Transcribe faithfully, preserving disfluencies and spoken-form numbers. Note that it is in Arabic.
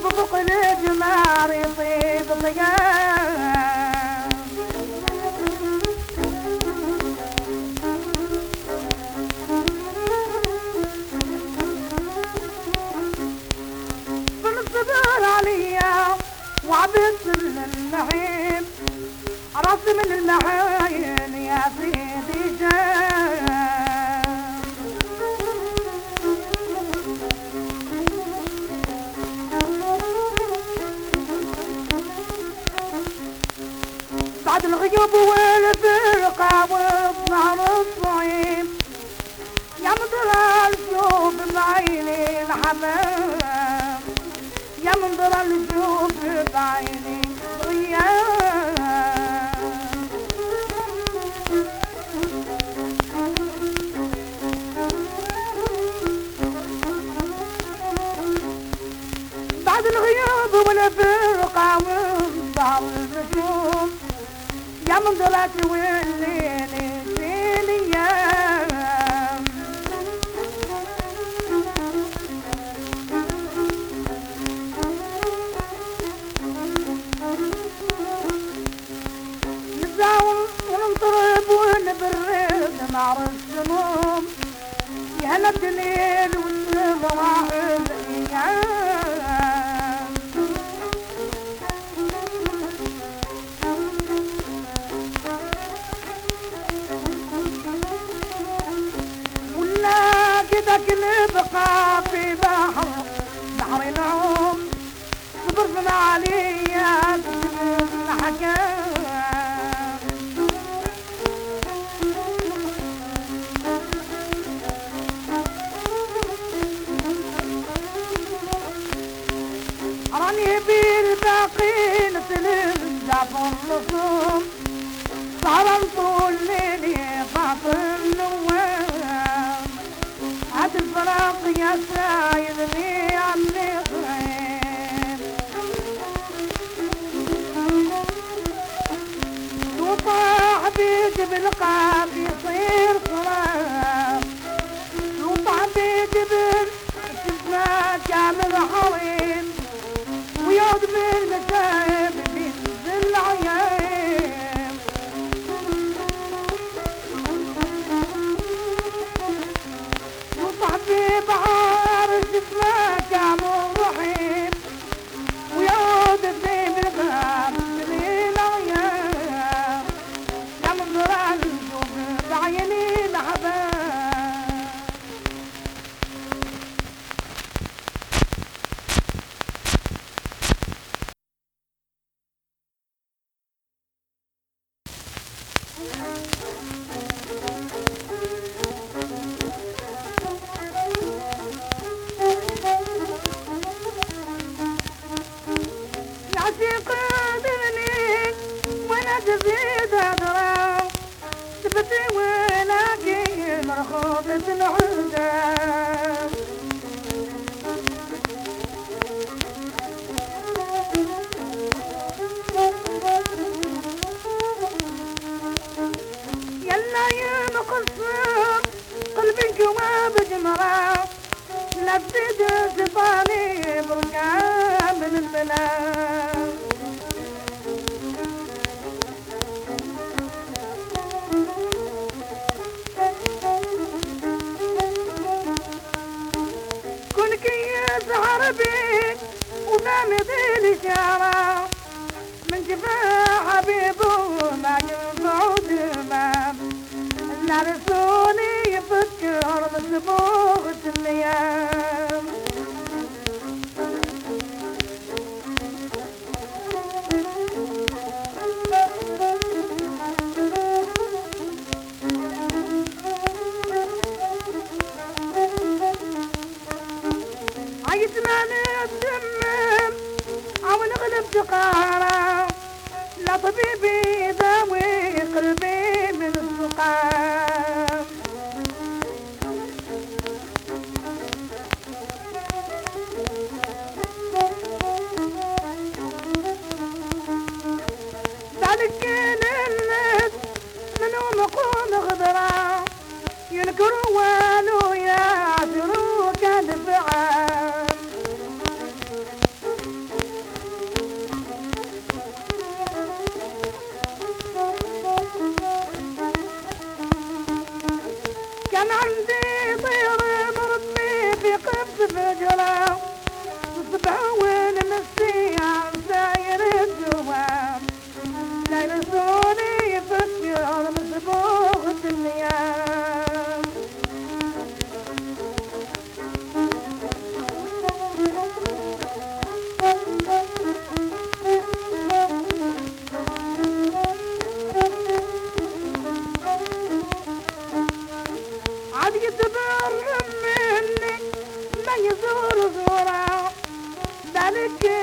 بفوق الجمار يطيب ضياء بالصبر عليا وعبس النعيم راسي من المعاين يا سيدي جاء بعد الغيوب والفرقة والظهر الصعيب يا منظر الشوف بعيني الحمام يا منظر الشوف بعيني غياب بعد الغيوب والفرقة والظهر الشوف يا منظرك والليل في الايام نتزاوم ونضرب ونبرد نار السموم يهلا الليل والنهار الايام كدك نبقى في بحر بحر العوم صبرنا عليا الحكام راني بالباقين سلم جعفر الرسوم سهران طول ليلي باطل نوام هاد الفراق يا سايدني عني خير وطاح بجبل قاب يصير خراب وطاح بجبل شفنا كامل حريم ويعود بالمشايب بينزل العيام في بحر جسمه كامل رحيم ويعود في بالغاب سنين ايام يا منظر الشوف بعيني لحباب تزيد أدرى تبتي ولكن رخوبة العودة يلا يا مقصر قلبي جواب جمرة لفت سفاني بركان من البلاد سهر بيك ونامضي الإشارة من جفا حبيبه ما ينفع دمام العرسوني يفكر بصبوغة الأيام عيتنا نتمم أو نغلب تقارا لا طبيبي داوي قلبي من السقام ذلك كان الناس منهم مقوم غدرا ينكروا والو يعثروا كدفعا كان عندي طير مربي في قبس فجرة تبهون مسيح ساير الجواب لا يرسوني يفكر مسبوخة المياه عاد يتبرم مني ما يزور زورا ذلك